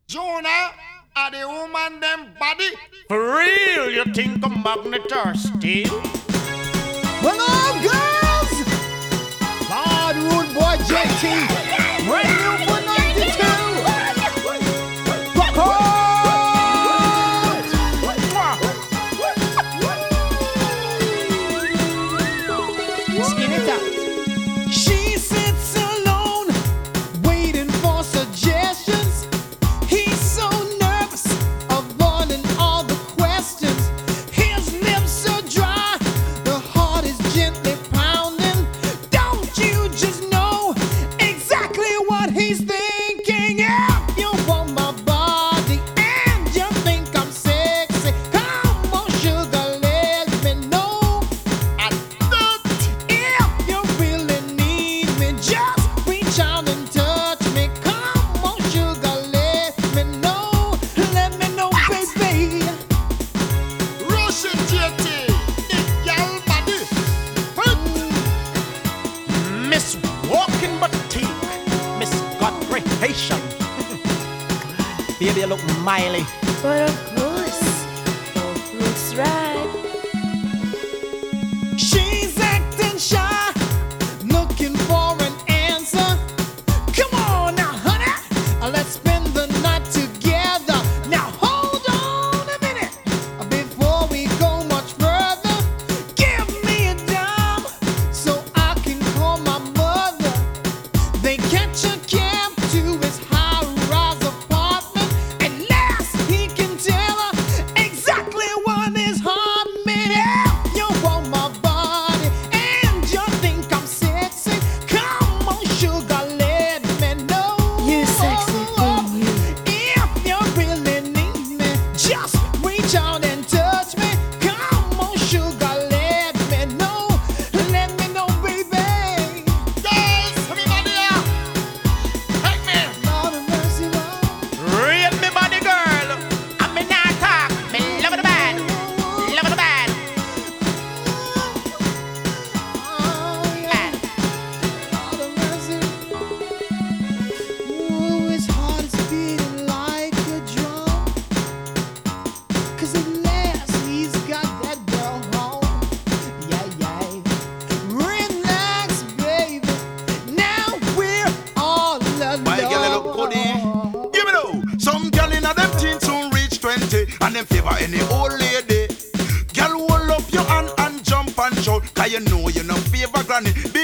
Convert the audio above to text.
Jonah, are the woman them body? For real, you think a magnet or steel? Hello, girls! Hard Rude Boy JT, brand new for 92. Rock hard! Skin it out. She sits alone, waiting for suggestions. He's so nervous, avoiding all the questions. His lips so dry, the heart is gently pounding. Don't you just know exactly what he's thinking? If you want my body and you think I'm sexy, come on, sugar, let me know. I thought if you really need me, just reach out and touch me. Come on, sugar, let me know. Let me know, baby. Russian JT, the girl body. Miss Walking Boutique, Miss Godfrey Haitian. Baby, you look miley. But of course, both looks right. She's acting shy, looking for an answer. Come on now, honey, let's spend the night together. Now hold on a minute, before we go much further. Give me a dime, so I can call my mother. They catch a cab to his high-rise apartment, and last he can tell her exactly what his heart meant. If you want my body and you think I'm sexy, come on, sugar, let me know. You sexy thing, you. If you really need me, just reach out and touch me. Come on, sugar, let me know. Let me know, baby. Girls, everybody up. Take me. Lord have mercy, Lord. Read me body, girl. I'm in that talk. Me love the bad. Love the bad. Oh, yeah. Lord have mercy. Ooh, his heart is beating like a drum. 'Cause at last he's got that girl home. Yeah, yeah. Relax, baby. Now we're all alone. My girl, you look goody. Give me now. Some girl in a them teens soon reach 20, and them favor any old lady. Girl, hold up your hand and jump and shout, 'cause you know you no favor granny.